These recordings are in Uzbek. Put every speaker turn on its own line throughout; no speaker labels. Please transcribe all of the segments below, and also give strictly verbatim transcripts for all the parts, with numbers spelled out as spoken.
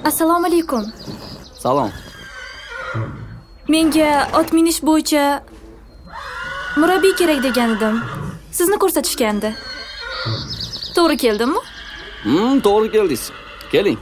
Assalomu alaykum.
Salom.
Menga ot minish bo'yicha murabbiy kerak degan edim. Sizni ko'rsatishgandi. To'g'ri keldimmi?
Hmm, to'g'ri keldingiz. Keling.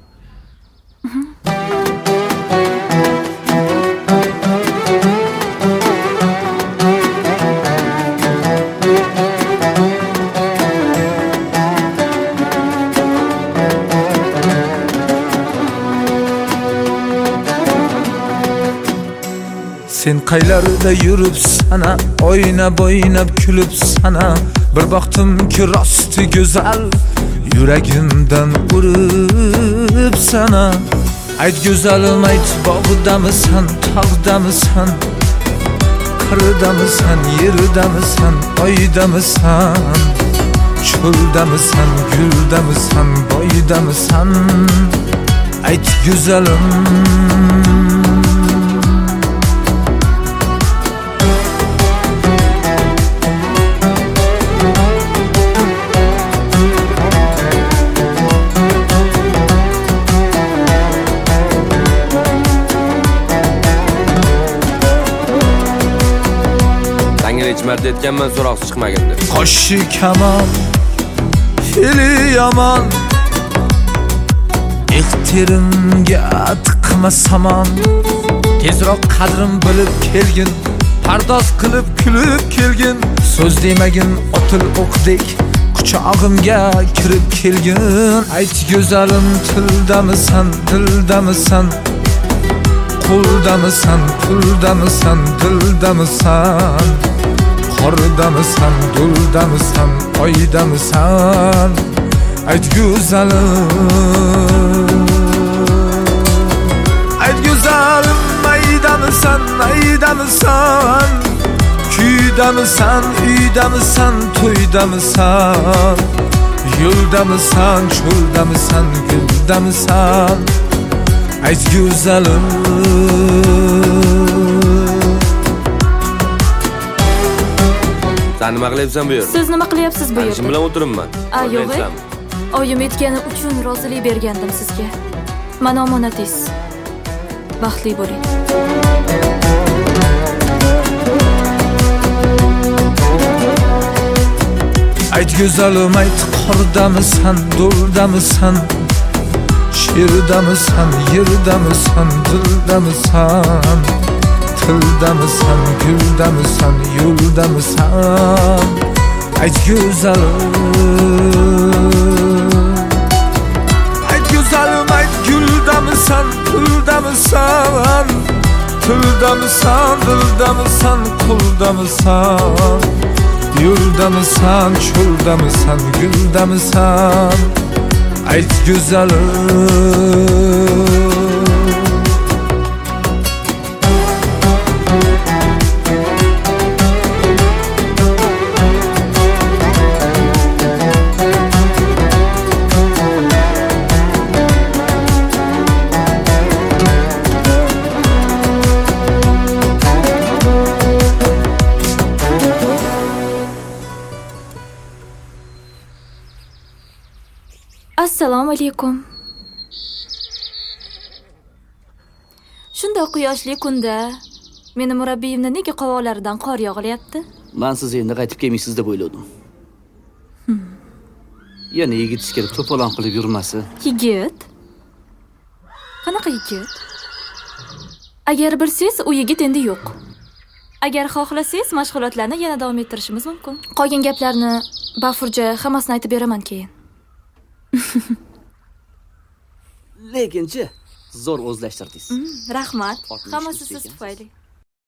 Sen qaylarda yuribsana, o'ynab o'ynab kulibsana. Bir baxtimki rosti go'zal, yuragimdan uribsana. Ayt go'zalim, ayt bog'damisan, tog'damisan, qirdamisan, yerdamisan, oydamisan, cho'ldamisan, guldamisan, boydamisan. Ayt go'zalim.
Necha marta aytganman, so'roqsiz chiqmagin deb.
Qo'shi kamon, fili yomon, ehtirimga tiqma samon. Tezroq qadrim bilib kelgin, pardoz qilib kulib kelgin. So'z demagin, otil o'qdek quchog'imga kirib kelgin. Ayt go'zalim, tildamisan, dildamisan, qo'ldamisan, puldamisan, dildamisan, qordamisan, duldamisan, oydamisan. Ayt go'zalim. Ayt go'zalim, aydamisan, aydamisan, kuydamisan, uydamisan, to'ydamisan, yo'ldamisan, cho'ldamisan, guldamisan. Ayt go'zalim.
Sen nima qilyapsan bu yerda?
Siz nima qilyapsiz bu yerda?
Ishim bilan o'tiribman.
A, yo'q. Oyim aytgani uchun rozilik bergandim sizga. Mana omonatingiz. Baxtli bo'ling.
Ayt go'zalim, ayt qordamisan, do'ldamisan, sherdamisan, yerdamisan, dildamisan, tildamisan, guldamisan, yo'ldamisan. Ayt go'zalim. Ayt go'zalim, ayt guldamisan, tildamisan, tildamisan, dildamisan, qo'ldamisan, yo'ldamisan, cho'ldamisan, guldamisan. Ayt go'zalim.
Assalomu alaykum. Shunday quyoshli kunda meni murabbiyimni nega qovoqlaridan qor yog'ilyapti?
Men siz endi qaytib kelmaysiz deb o'yladim. Yana yigit kelib to'polon qilib yurmasa.
Yigit? Qanaqa yigit? Agar bilsangiz, u yigit endi yo'q. Agar xohlasangiz, mashg'ulotlarni yana davom ettirishimiz mumkin. Qolgan gaplarni bafurja hammasini aytib beraman keyin.
Lekinchi zo'r o'zlashtirdingiz.
Rahmat. Hammasi siz tufayli.